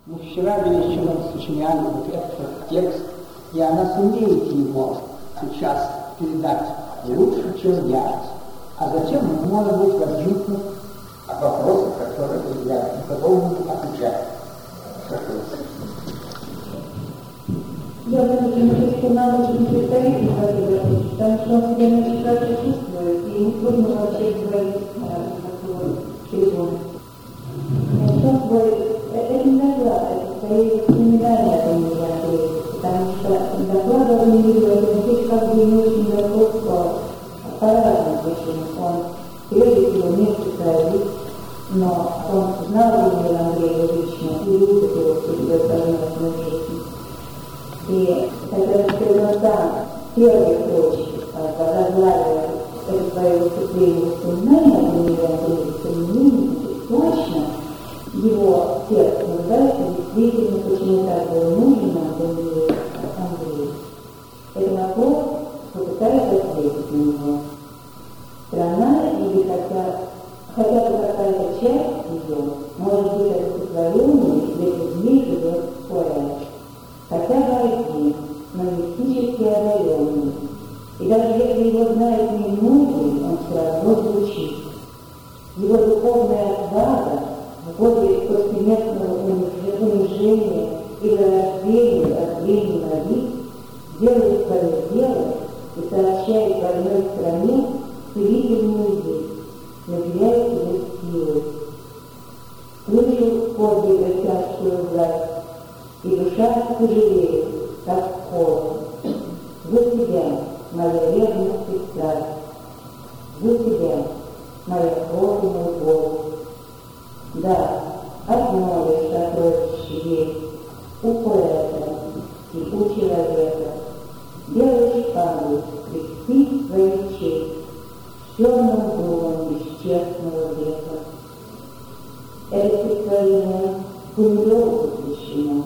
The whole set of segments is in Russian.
Мы вчера вечером сочиняли вот этот текст, и она сумеет его сейчас передать лучше, чем я. А затем, может быть, возникнут вопросы, которые я не готов буду отвечать. Я думаю, что нам очень представительно говорить, потому что он себя очень хорошо чувствует, и ему трудно вообще говорить на телефоне. Он говорит, это не доклад, это скорее семинария, потому что доклад он не видел, здесь как бы не очень готов по разным причинам. Он прежде всего не специалист, но он знал Владимира Андреева лично и любит его всегда совместную жизнь. И когда сам первой строчки возглавила это свое выступление воспоминания о Владимире Андрееве, точно его текст нуждается действительно, почему так был нужен нам Владимир Андреевич. Это вопрос, попытаюсь ответить на него. Страна или хотя бы какая-то часть ее, может быть, это стихотворение, где-то в ней живет поэт. Хотя бы один, но мистически одаренный. И даже если его знают немногие, он все равно звучит. Его духовная отвага в годы повсеместного унижения и рождения от времени на вид делает свое дело и сообщает в одной стране целительную весть, наделяет ее силой. Слышу подвига тяжкую власть, и душа сожалеет, как холод. За тебя, моя верность и страсть, за тебя, моя кровь и мой голос. Да, одно лишь сокровище есть у поэта и у человека. Белой шпагой крестить свою честь черным дулом бесчестного века. Это стихотворение Гумилеву посвящено.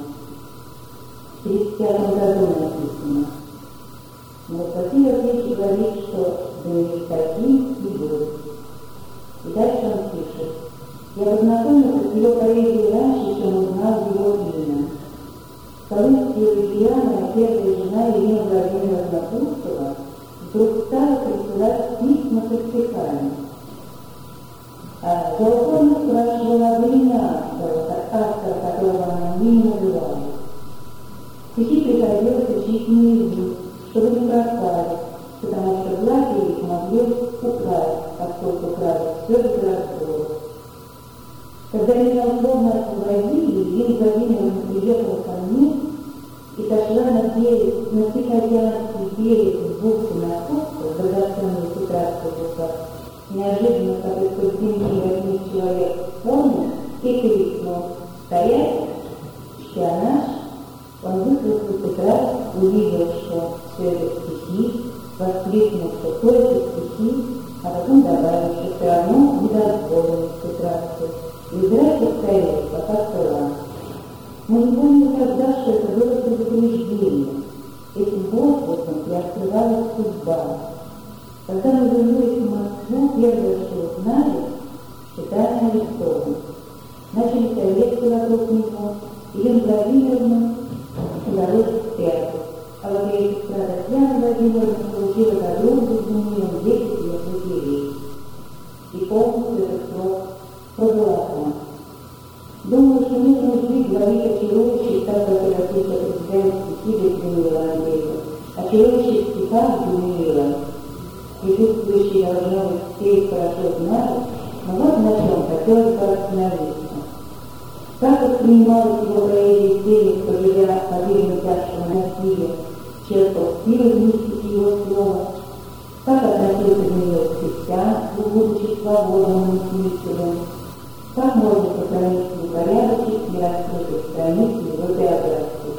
В 1935 году написано. Но София Андреевич говорит, что да не таким и был. И дальше он пишет. Я познакомился с ее поэзией раньше, чем узнал его имя. Колымская Лилиана, первая жена Ирина Владимировна Пустова, вдруг стала присылать письма со стихами. А Золотовна спрашивала Глина, автор, которого она не называла. Стихи приходилось учить наизусть, чтобы не пропали, потому что владельцы их могли украсть, поскольку красть все без разбора. Когда меня условно освободили, Ирина Владимировна приехала ко мне и сошла на Тихоокеанский берег в бухту Московского, драгоценный тетрадку в руках, неожиданно, как из-под земли возник человек в форме и крикнул: «Стоять! Шпионаж!» Он выхватил тетрадь, увидел, что все это стихи, воскликнул, что только стихи, а потом добавил, что все равно не дозволено тетрадку. Играйте скорее, пока сыра. Мы не поняли тогда, что это было предупреждение. Этим воздухом и открывалась судьба. Когда мы вернулись в Москву, первое, что узнали, что Таня арестован. Начались лекции вокруг него, Ирина Владимировна удалось спрятать. А вот ее сестра Татьяна Владимировна получила дорогу с Даниилом 10 лет лагерей. И полностью этот срок пробыла там. Думаю, что нужно жить, говорить о чарующих, так как это представляет стихи без Даниила Андреева, о чарующих стихах Даниила. Присутствующие должно быть все их хорошо знают, но вот на чем хотелось бы остановиться. Как воспринималась его поэзия тех, кто, живя под видом тяжкого насилия, черпал силы в мистике его слова, как относился к нее к христианству, будучи свободным мыслителем, как можно сохранить упорядочить и раскрытых страниц его биографии.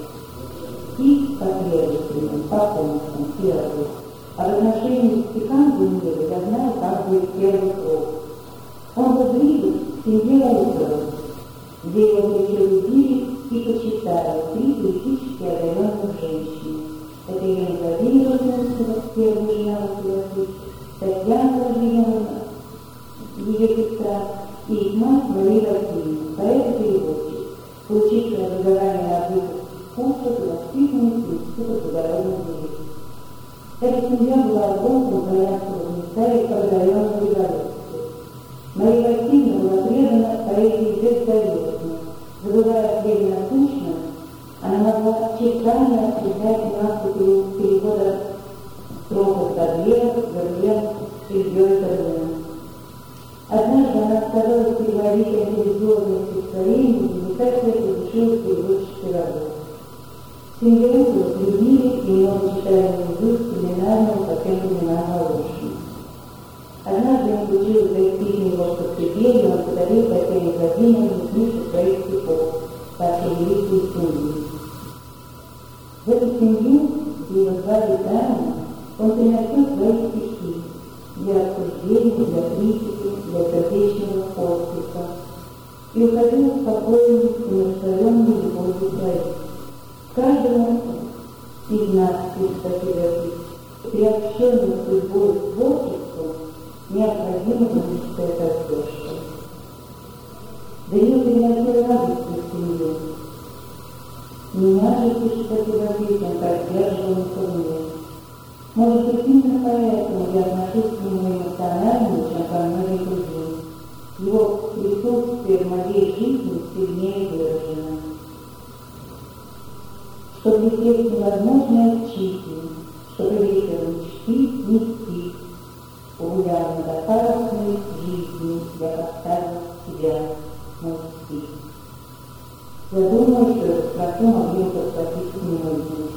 И последовательным, по пунктам, первый. А в отношении к стихам Даниила я знаю как бы из первых слов. Он воздвиг в семье Узова, где его прилюбили и почитали 3 критически одаренных женщин. Это Ирина Владимировна, первая жена Василия, Татьяна Владимировна, ее сестра, и их мать Мария Васильевна, поэт и переводчик. получивший образование на высших курсах и воспитанных института благородных девиц. Эта семья была огромным дворянского гнезда и подаренного революции. Мария Васильевна была предана поэзии беззаветно. Забывая хлеб насущным, она могла часами обсуждать нюансы перехода строков таблеток, герлен, стрельбёй герлен. Однажды она отказалась переводить антирелигиозные стихотворения, и так это решилась переводческой работы. Символы любили и много читали наизусть криминального по тем временам Волошина. Однажды он получил заискивание его в подкреплении, он подарил Татьяне Владимировне книжку своих стихов, «Вашей великой семьи». В эту семью, где его звали Таня, он приносил свои стихи для обсуждения, для критики, для сердечного отклика и уходил спокойной и умиротворенной любовью к своим. Каждому из нас, приобщенным судьбой к творчеству, необходима магическая поддержка. Даниил приносил радость в семью. Меня же, пишет Татьяна, поддерживал ко мне. Может быть, именно поэтому я отношусь к нему эмоциональнее, чем ко многим другим. Его присутствие в моей жизни сильнее выражено. Что присесть невозможно отчитывать, что великие мечты нести. Угулял недостаточной жизни, я поставил себя на стих. Я думаю, что эту строку могли бы подхватить многие.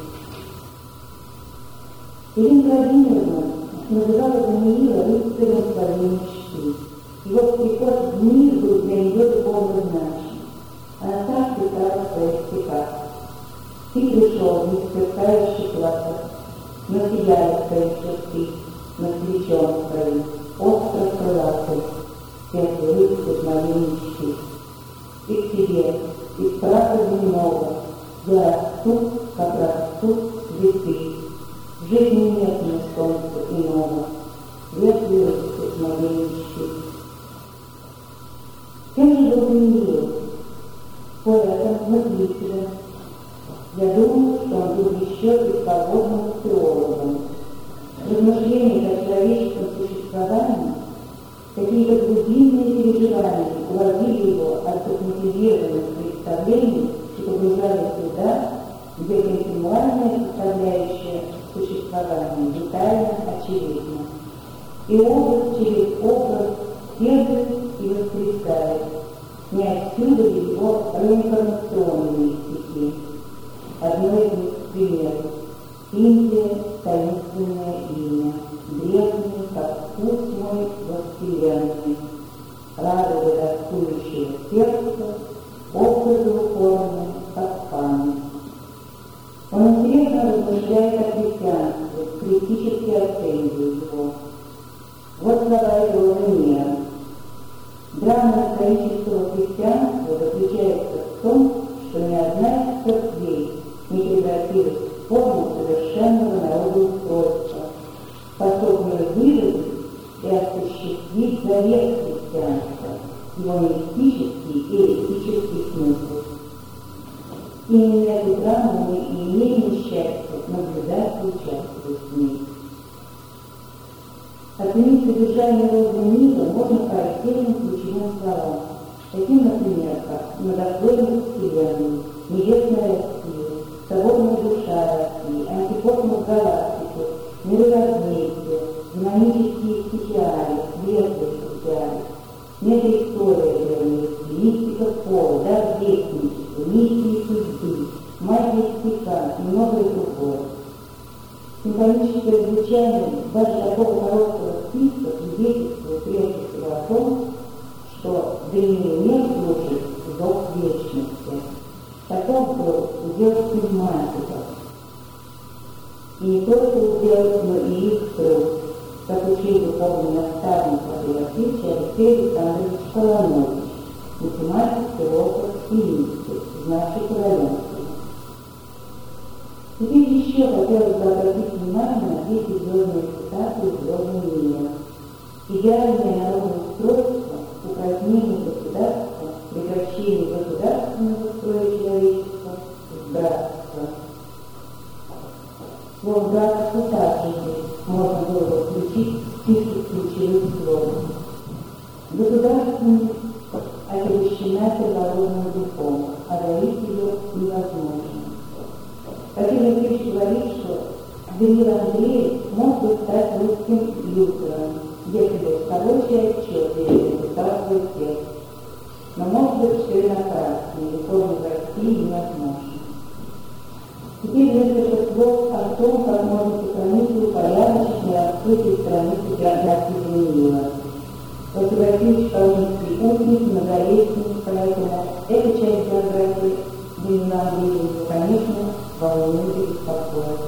Ирина Владимировна называла Даниила рыцарем своей мечты. Его приход в мир был для нее духовно значим. Она так писала в своих стихах. Ты пришел, не сверкающий класса, но сияет своих черты, над плечом своим, остро крылатый, светлый рыцарь моей мечты. И к тебе, из праха земного, я расту, как растут цветы. В жизни нет мне солнца иного, светлый рыцарь моей мечты. Кем же был Даниил? Поэтом, мыслителем. Я думаю, что он был еще и свободным теологом. Размышления о человеческом существовании, какие-то глубинные переживания уводили его от догматизированных представлений и погружали туда, где континуальная составляющая существования детально очевидна. И образ через образ следует и воскресает, не отсюда ли его реинкарнационные стихи. Одно из них примеров. Индия — таинственное имя, древний, как вкус мой во вселенной, радуга тоскующего сердца, образы упорные, как память. Он интересно размышляет о христианстве, критически оценивает его. Вот слова его Венера. Драма исторического христианства заключается в том, что ни одна из церквей не превратилась в форму совершенного народоустройства, способную выразить и осуществить завет христианства, его мистический и этический смысл. Именно эту драму мы и имеем счастье наблюдать и участвовать в ней. Оценить содержание розы мира можно по отдельным ключевым словам, таким, например, как «Многослойность Вселенной», «Небесная Россия», «Свободная душа России», «Антикосмос галактики», «Мировозмездие», «Динамические стихиари», «Светлые стихиари», «Метаистория древности», «Мистика пола», «Дар вестничества», «Миссии судьбы», «Магия стиха» и многое другое. Символическое звучание даже такого короткого списка свидетельствует прежде всего о том, что древний мир служит зов вечности. Таков был удел пневматиков. И не только удел, но и их труд, как учил духовный наставник Патриотич Алексей Александрович Колонович, математик, философ и мистик, значит Равенский. Теперь еще хотелось бы обратить внимание на две звездные цитаты из «Звездного мира». Идеальное народоустройство, упразднение государства, прекращение государственного строя Даниил Андреев мог бы стать русским Лютером, если бы хороший отчет переписал свой текст. Но может быть все и напрасно, и реформы в России невозможно. Теперь несколько слов о том, как можно сохранить упорядоченные открытые страницы биографии Даниила. Василий Васильевич Калининский умник, многолетний, поэтому эта часть биографии Даниила Андреева, конечно, волнует и беспокоит.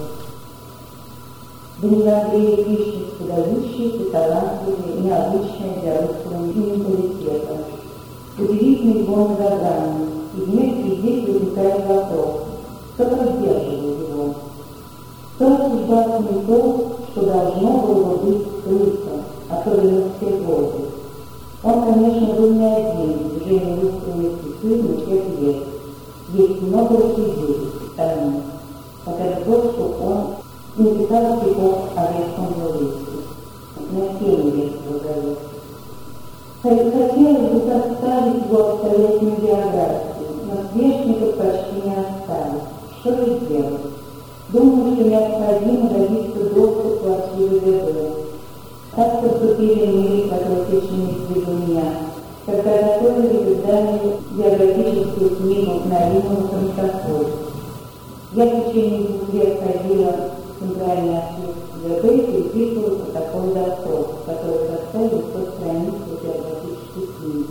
Даниил Андреев личность выдающаяся, талантливая, необычная для русского менталитета. Удивительный его многогранный, и вместе здесь возникает вопрос, кто поддерживает его. Кто осуждал не то, что должно было быть скрыто, а то и на все годы. Он, конечно, был не один в движении русского естества тех лет. Есть много свидетельств тому, хотя бы то, что он не писал стихов о Ветхом Завете, на теме Ветхого Завета. Хотелось бы составить его обстоятельную биографию, но сверстников почти не осталось. Что же делать? Думаю, что необходимо добиться доступ в архивы ВД. Так поступили мы, которые пришли среди меня, когда готовили издание биографическую книгу на Римову Христофоре. Я в течение 2 лет ходила в Центральный архив ВД и переписывала протокол допрос, который составил 100 страниц биографической книги.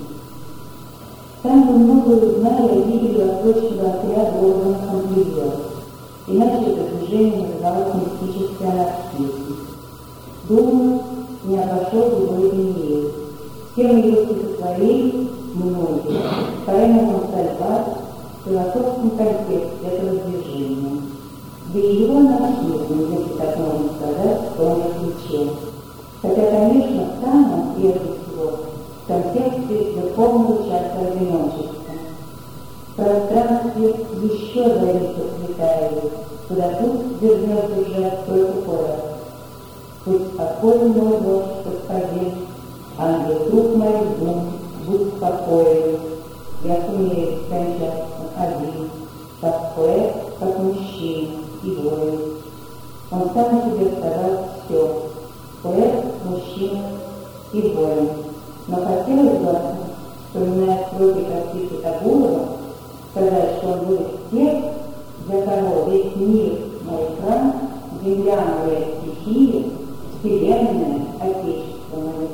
Там мы многое узнали о гибели восточного отряда органов Англии. Иначе это движение называлось мистической анархией. Думаю, не обошел его и Даниил. Тем его стихотворений многие. Поэма «Монсальват» в философском контексте этого движения. Да и его анархизм, если так можно сказать, в том же ключе. Хотя, конечно, в самом, прежде всего, в контексте верховного часа одиночества. В пространстве еще зависит Виталий, куда тут вернется уже только город. Будь спокоен, мой Бог, господин, ангел друг моих дум, будь спокоен. Я сумею скончаться один, как поэт, как мужчина и воин. Он сам себе сказал все. Поэт, мужчина и воин. Но хотелось бы, вспоминая строки Костика Табурова, сказать, что он будет тех, для кого весь мир мой храм, земля моя стихия, вселенная, отечество мое.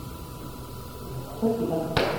Спасибо.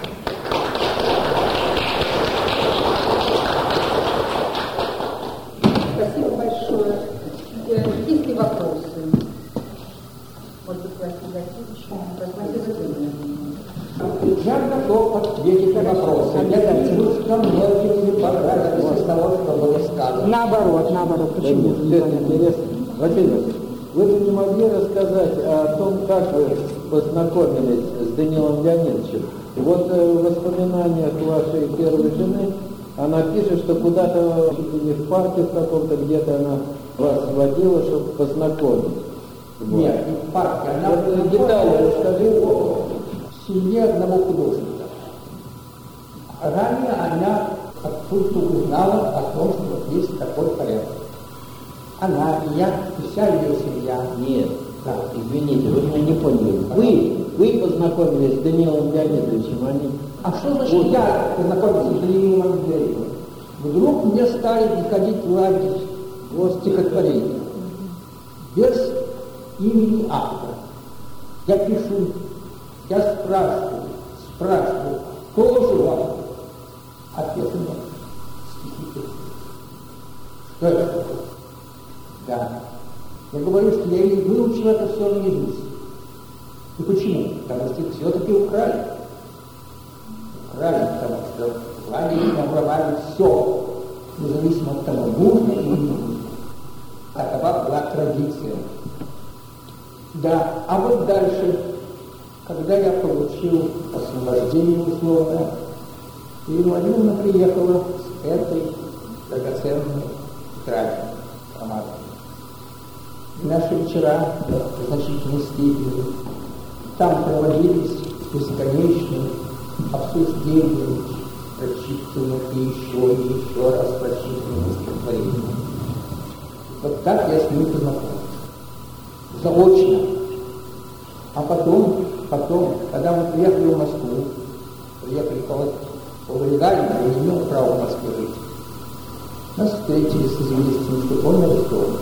Спасибо большое. Есть ли вопросы? Может быть, Василий Васильевич? Я готов ответить на вопросы. Я слишком многим не понравилось из того, что было сказано. Наоборот. Почему? Это интересно. Василий Васильевич, вы бы не могли рассказать о том, как вы познакомились с Даниилом Леонидовичем? И вот в воспоминаниях вашей первой жены она пишет, что куда-то не в парке в каком-то, где-то она вас водила, чтобы познакомить. Нет, не в парке. Она вот детали расскажи. В семье одного художника. Ранее она откуда-то узнала о том, что вот есть такой порядок. Она и я, и вся ее семья. Нет, Да. извините, вы меня не поняли. Вы познакомились с Даниилом Леонидовичем, они... А что значит я познакомился с Даниилом Андреевым? Вдруг мне стали приходить в лагерь стихотворения без имени автора. Я пишу, я спрашиваю, кто же автор? Ответа нет. Стихи пишу. Что это такое? Да. Я говорю, что я и выучил это все наизусть. И почему? Потому что их все-таки украли. Потому что в лагере набрали все, независимо от того, нужно или не нужно. А такова была традиция. Да, а вот дальше, когда я получил освобождение условное, Ирина Владимировна приехала с этой драгоценной тетрадью громадной. И наши вечера в значительной степени там проводились бесконечные обсуждения, прочитывания и еще раз прочитывания стихотворений. Вот так я с ним познакомился. заочно. А потом, когда мы приехали в Москву, приехали по легально, я не имел права в Москве жить. Нас встретили с известием, что он арестован.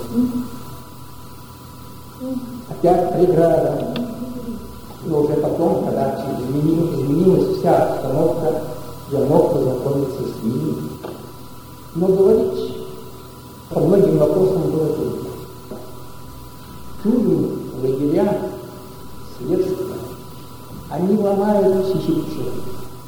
Опять преграда. И уже потом, когда изменилась вся обстановка, я мог познакомиться с ними. Но говорить по многим вопросам было трудно. Тюрьмы, лагеря, следствия, они ломают психику человека.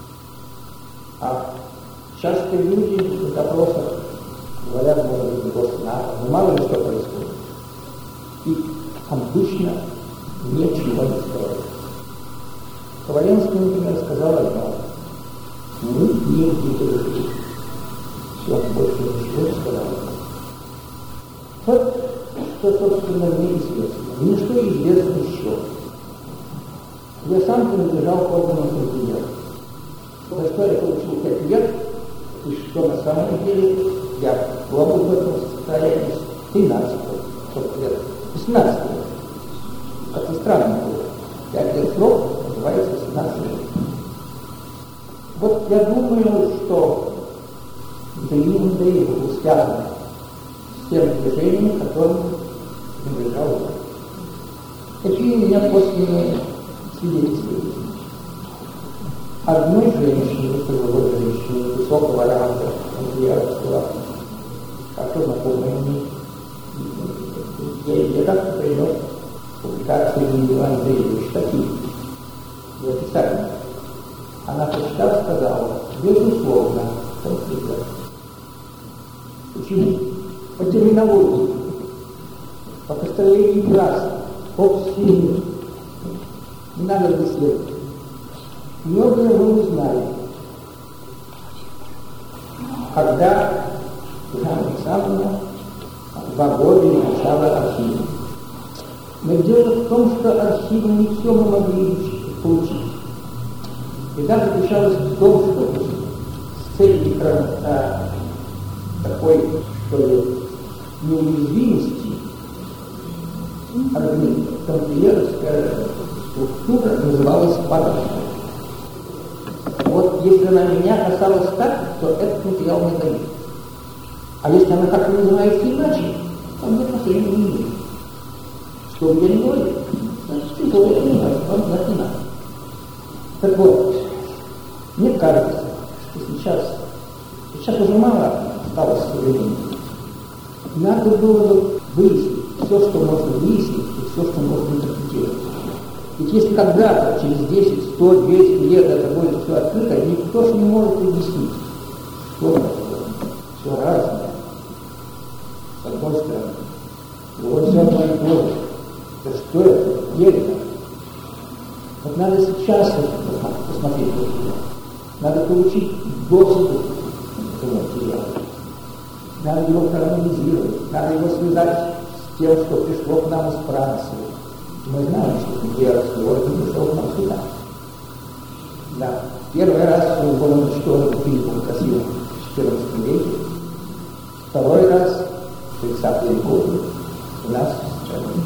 А часто люди в допросах говорят, может быть, но мало ли что происходит. И обычно ничего не сказать. Коваленский, например, сказал одно: мы не удержали. Все, больше ничего не сказал. Вот что, собственно, мне известно. Мне что известно еще? Я сам принадлежал к органам континента. За что я получил 5 лет, и что на самом деле я пробовал в этом состоянии 13 лет, 18 лет. Это странно было. 5 лет срок называется 18 лет. Вот я думаю, что Даниил Андреев был связан с тем движением, которым принадлежал он. Какие у меня косвенные свидетельства. Одной женщине, пожилой женщине, высокого ранга, Андреевского, хорошо знакомой мне, я как-то принес публикации Даниила Андреевича такие, в описании. Она прочитав, сказала: безусловно, конфликт. Почему? По терминологии, по построению фраз, по всему. Не надо исследовать. Многое мы узнаем, когда Жанна Александровна 2 года изучала архивы. Но дело в том, что архивы не все мы могли получить. Беда заключалась в том, что с целью такой, что ли, неуязвимости тамплиерская структура называлась парадной. Вот если она меня касалась так, то этот материал не дает. А если она как-то называется иначе, то мне отношения не имеет. Что я не говорю, значит, чужое это не важно, вам знать не надо. Так вот, мне кажется, что сейчас уже мало осталось времени. Надо было бы выяснить все, что можно выяснить, и все, что можно интерпретировать. Ведь если когда-то, через 10, 100, 200 лет это будет все открыто, никто же не может объяснить, что это такое. Все разное. С одной стороны. Вот все одно и то же. Да что это? Где это? Вот надо сейчас посмотреть на это. Надо получить доступ к этому материалу. Надо его проанализировать. Надо его связать с тем, что пришло к нам из Франции. Мы знаем, что имперский орден пришел к нам сюда. Да. Первый раз он был уничтожен Филиппом Красивым в XIV веке. Второй раз, в 30-е годы, у нас в стране.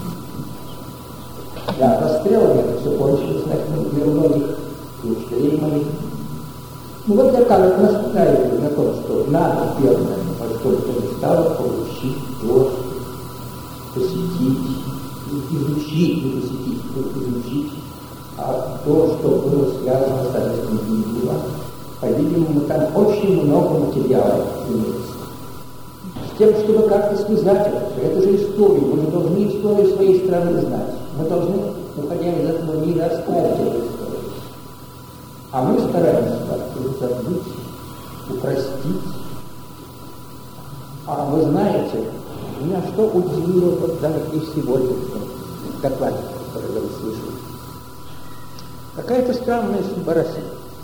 Да, расстрелами это все кончилось для многих, и учителей моих. Ну вот я как настаиваю на том, что надо первое, во что бы то ни стало, получить доступ, посетить, изучить, не посетить, изучить, а то, что было связано с советским Киевом. По-видимому, там очень много материала имеется. С тем, чтобы как-то связать это. Это же история. Мы же должны историю своей страны знать. Мы должны, уходя из этого мира, оставить эту историю. А мы стараемся как-то забыть, упростить. А вы знаете, меня что удивило вот даже и сегодняшнем докладе, который я услышал. Какая-то странная судьба России.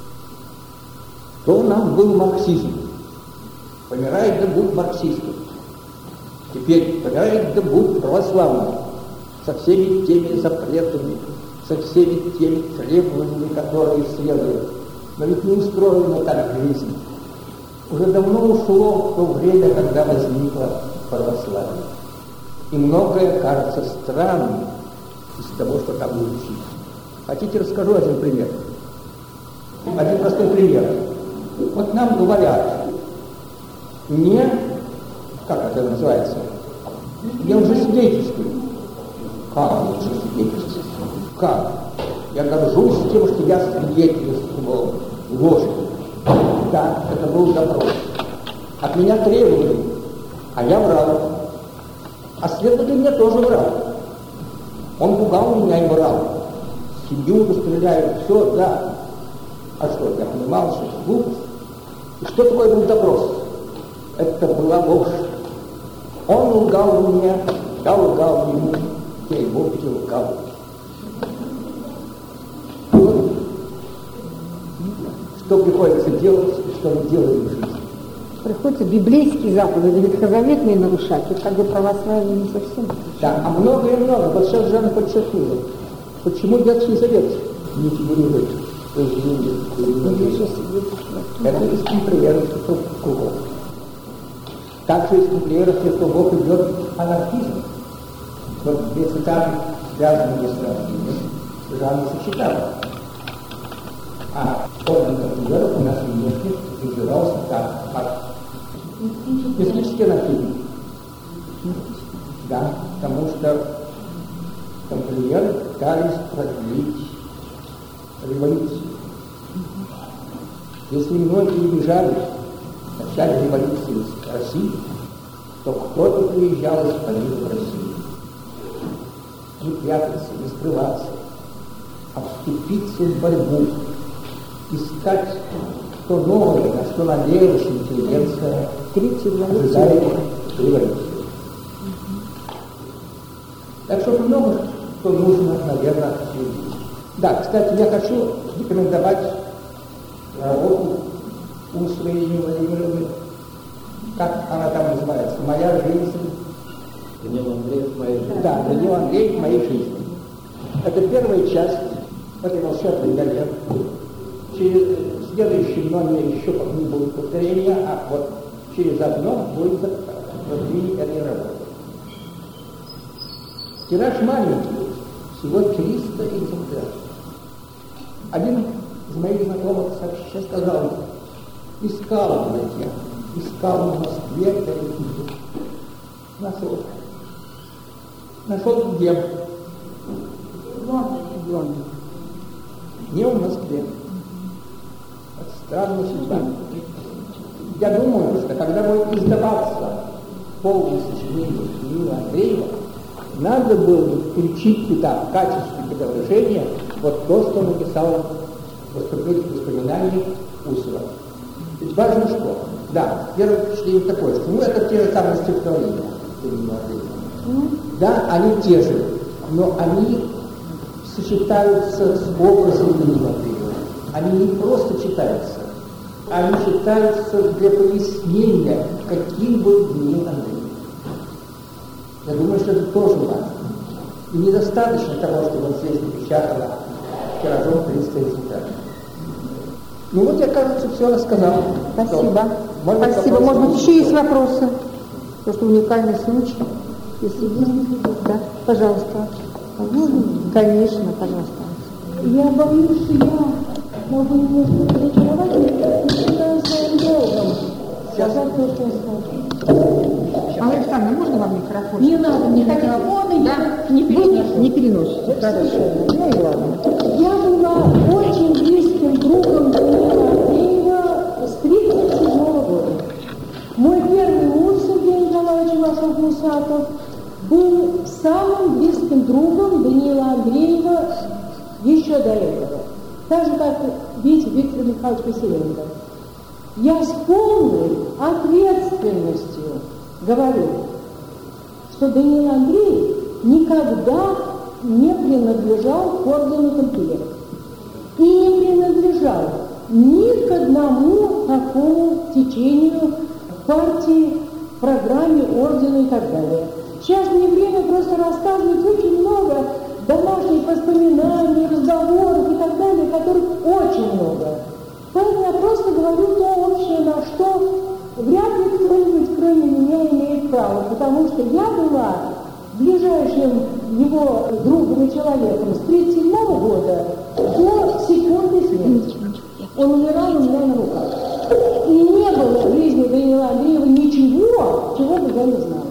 То нам был марксизм. Помирает да будь марксистом. Теперь помирает да будь православным. Со всеми теми запретами, со всеми теми требованиями, которые следуют. Но ведь не устроена так жизнь. Уже давно ушло то время, когда возникло православие. И многое кажется странным из того, что там звучит. Хотите, расскажу один пример? Один простой пример. Вот нам говорят, не, как это называется, я уже свидетельствую. Как лучше свидетельствую? Как? Я горжусь тем, что я свидетельствовал ложь. Да, это был допрос. От меня требовали, а я врал. А следователь мне тоже врал. Он пугал меня и врал. Семью расстреляют, все, да. А что, я понимал, что это глупость. И что такое был допрос? Это была ложь. Он лгал мне, я лгал ему, я ему лгал. Вот. Что приходится делать, что мы делаем в жизни. Приходится библейские заповеди ветхозаветные нарушать, вот как бы православие не совсем. Да, а много. Вот сейчас Жанна подчеркнула. Почему Ветхий Завет не фигурирует в изменении? Это из тамплиеров кругов. Также из тамплиеров кругов идет анархизм. Вот две цитаты, связанные с анархизмом, Жанна сочетала. А орден тамплиеров у нас в Европе развивался так, как мистический анархизм. Да, потому что тамплиеры пытались продлить революцию. Если многие бежали в начале революции из России, то кто-то приезжал из Парижа в Россию. Не прятаться, не скрываться, а вступиться в борьбу, искать то новое, на что надеялась интеллигенция, ожидая революции. Так что много что нужно, наверное, следить. Да, кстати, я хочу рекомендовать работу Урсулы Владимировны, как она там называется, «Моя жизнь». Даниил Андреев «Моя жизнь». Да, Даниил Андреев «Моей жизни». Это первая часть этой волшебной горе. Через следующий номер еще не будет повторения, а вот через одно будет продление этой работы. Тираж маленький, всего 300 экземпляров. Один из моих знакомых сообща сказал, искал в Москве эту книгу. Нашел. Нашел где? В Лондоне. Не в Москве. Это странная судьба. Я думаю, что когда будет издаваться полное сочинение Даниила Андреева, надо было бы включить туда в качестве выражения вот то, что написал воспоминания Усова. Ведь важно что? Да, первое впечатление такое, что это те же самые стихотворения Даниила Андреева. Да, они те же, но они сочетаются с образом Даниила Андреева. Они не просто читаются, они читаются для пояснения, каким был Даниил Андреев. Я думаю, что это тоже важно. И недостаточно того, чтобы он здесь напечатано тиражом 300 экземпляров. Ну вот я, кажется, все рассказал. Спасибо. Может, спасибо. Может быть, еще есть вопросы? Потому что уникальный случай. Если есть, да, пожалуйста. Конечно, пожалуйста. Я боюсь, что я могу немножко разочаровать, и считаю своим долгом сказать то, что я скажу. Александра, можно вам микрофон? Не надо мне микрофона, я не переношу. Не переносите. Хорошо. Ну и ладно. Я была очень близким другом Даниила Андреева с 1937 года. Мой первый муж, Сергей Николаевич Ивашов-Мусатов, был самым близким другом Даниила Андреева еще до этого. Так же, как Виктор Михайлович Василенко. Я с полной ответственностью говорю, что Даниил Андреев никогда не принадлежал к ордену тамплиеров. И не принадлежал ни к одному такому течению, партии, программе, ордену и так далее. Сейчас не время просто рассказывать очень много домашних воспоминаний, разговоров и так далее, которых очень много. Поэтому я просто говорю то общее, на что вряд ли кто-нибудь, кроме меня, имеет право, потому что я была ближайшим его другом и человеком с 1937 года до секунды смерти. Он умирал у меня на руках. И не было в жизни Даниила Андреева ничего, чего бы я не знала.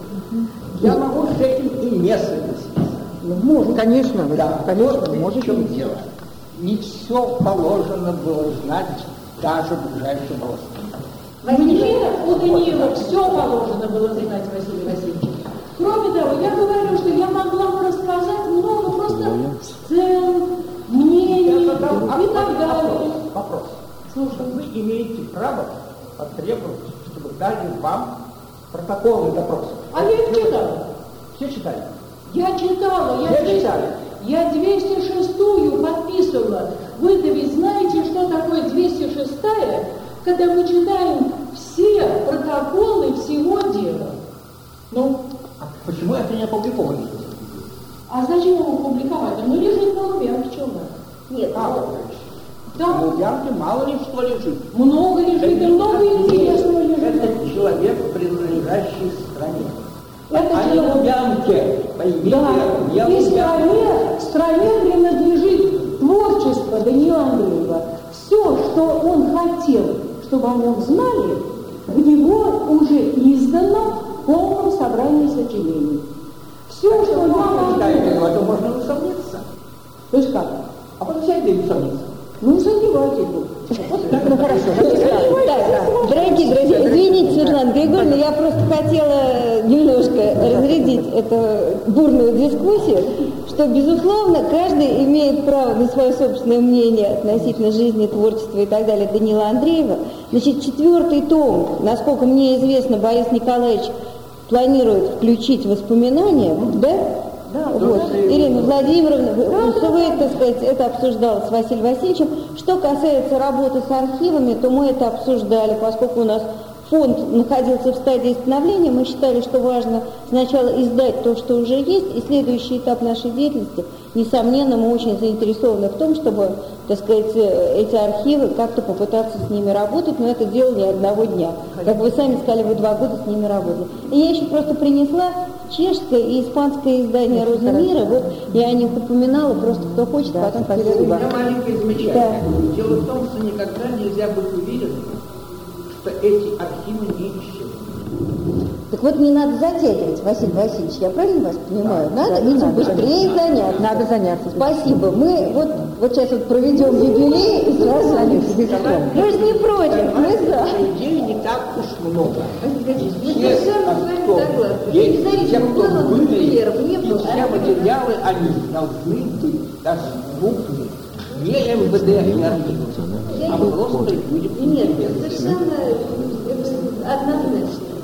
Я могу с этим и не согласиться. Может, конечно, Да, конечно, вот может в чем быть. дело. Не все положено было знать даже ближайшим родственникам. Мне у Даниила все положено было знать, Василий Васильевич. Кроме того, я говорю, что я могла бы рассказать много просто сцен, мнений и так далее. Вопрос. Слушай, вы имеете право потребовать, чтобы дали вам протоколы допроса. А я их читала. Все читали? Я читала, Все читали? я 206-ю подписывала. Вы-то ведь знаете, что такое 206-я, когда мы читаем все протоколы всего дела. Ну, А почему это не опубликовано? а зачем его публиковать? Ну, лежит на Лубянке, что вы? Нет. Да. В Лубянке мало ли что лежит. Много лежит, и много интересного лежит. Это человек, принадлежащий стране. Это А не Лубянке. Поймите, Да, не и Лубянке. стране принадлежит творчество Даниила Андреева. Все, что он хотел, чтобы о нем знали, в него уже издано в полном собрании сочинений. Все, что я могу... В этом можно усомниться. То есть как? А потом сядь и усомниться. Ну, не сомневайтесь. Ну хорошо. Так, дорогие друзья, извините, Светлана Григорьевна, я просто хотела немножко разрядить эту бурную дискуссию, что, безусловно, каждый имеет право на свое собственное мнение относительно жизни, творчества и так далее Даниила Андреева. Значит, 4-й том, насколько мне известно, Борис Николаевич планирует включить воспоминания, да? Да, Вот. Ирина Владимировна, вы, так сказать, это обсуждала с Василием Васильевичем. Что касается работы с архивами, то мы это обсуждали, поскольку у нас фонд находился в стадии становления, мы считали, что важно сначала издать то, что уже есть, и следующий этап нашей деятельности, несомненно, мы очень заинтересованы в том, чтобы, так сказать, эти архивы как-то попытаться с ними работать, но это дело не одного дня. Как вы сами сказали, вы 2 года с ними работали. И я еще просто принесла чешское и испанское издание «Розы мира», вот я о них упоминала, просто кто хочет, потом У спасибо. меня маленькое замечание. Дело в том, что никогда нельзя быть уверенным, что эти архивы не исчезнут. Так вот, не надо затягивать, Василий Васильевич, я правильно вас понимаю? Надо этим быстрее заняться. Надо заняться. Спасибо. Мы вот сейчас вот проведем юбилей и сразу заняться. Мы же не против, мы за. Идей не так уж много. Мы Все, совершенно с вами кто согласны. есть, Независимо, те, кто было были, примеров, не и было. все материалы, они должны быть доступны. Не МВД, не архив, а просто людям. Нет, совершенно однозначно.